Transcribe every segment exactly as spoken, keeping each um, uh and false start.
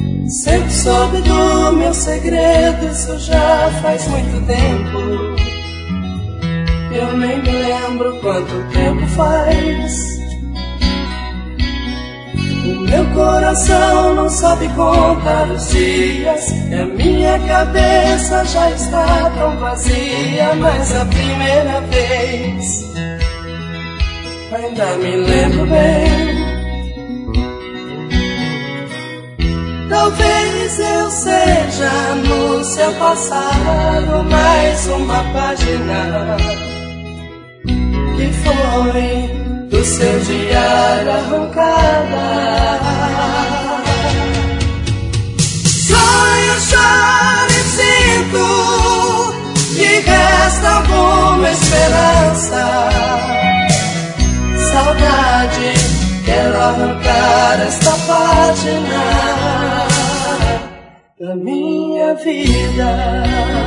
Sempre soube do meu segredo, isso já faz muito tempo. Eu nem me lembro quanto tempo faz. O meu coração não sabe contar os dias, e a minha cabeça já está tão vazia. Mas a primeira vez ainda me lembro bem. Talvez eu seja no seu passado mais uma página que foi do seu diário arrancada. Sonho, choro e sinto que resta alguma esperança. Saudade, quero arrancar esta página da minha vida.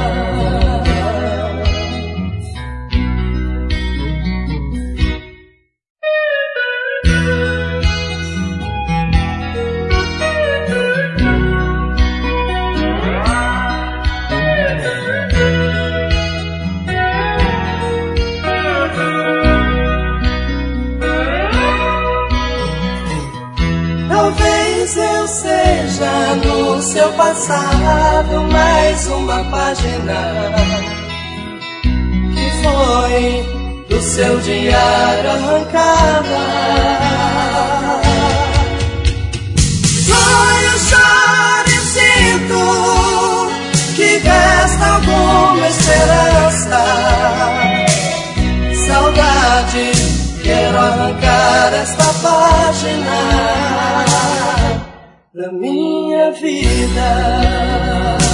Talvez eu seja no seu passado mais uma página que foi do seu diário arrancada. Sonho, choro e sinto que resta alguma esperança. Saudade, quero arrancar esta página da minha vida.